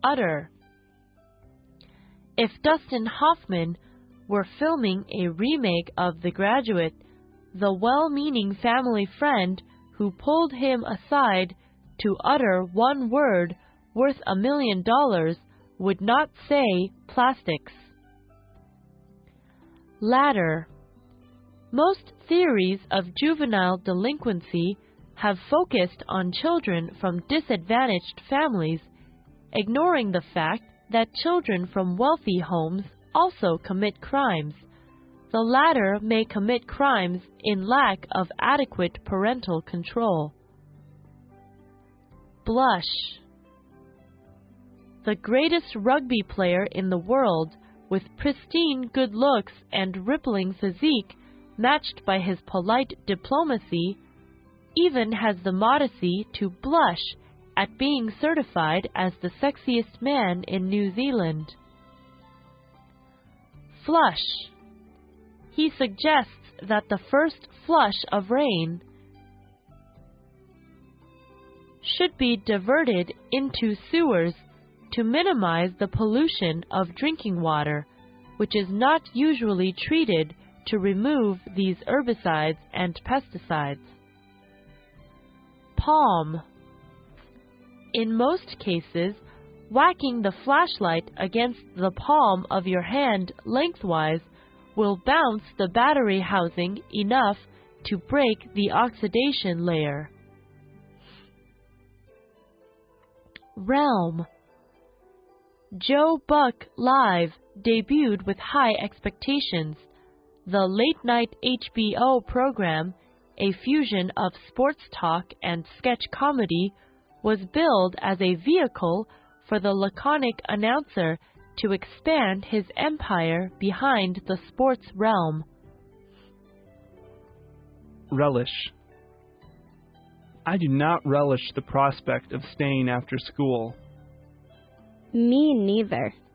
utter. If Dustin Hoffman were filming a remake of The Graduate, the well-meaning family friend who pulled him aside to utter one word worth $1 million would not say plastics. Ladder. Most theories of juvenile delinquency have focused on children from disadvantaged families, ignoring the fact that children from wealthy homes also commit crimes. The latter may commit crimes in lack of adequate parental control. Blush. The greatest rugby player in the world, with pristine good looks and rippling physique matched by his polite diplomacy, even has the modesty to blush at being certified as the sexiest man in New Zealand. Flush. He suggests that the first flush of rain should be diverted into sewers to minimize the pollution of drinking water, which is not usually treated to remove these herbicides and pesticides. Palm. In most cases, whacking the flashlight against the palm of your hand lengthwise will bounce the battery housing enough to break the oxidation layer. Realm. Joe Buck Live debuted with high expectations. The late-night HBO program, a fusion of sports talk and sketch comedy, was billed as a vehicle for the laconic announcer to expand his empire behind the sports realm. Relish. I do not relish the prospect of staying after school. Me neither.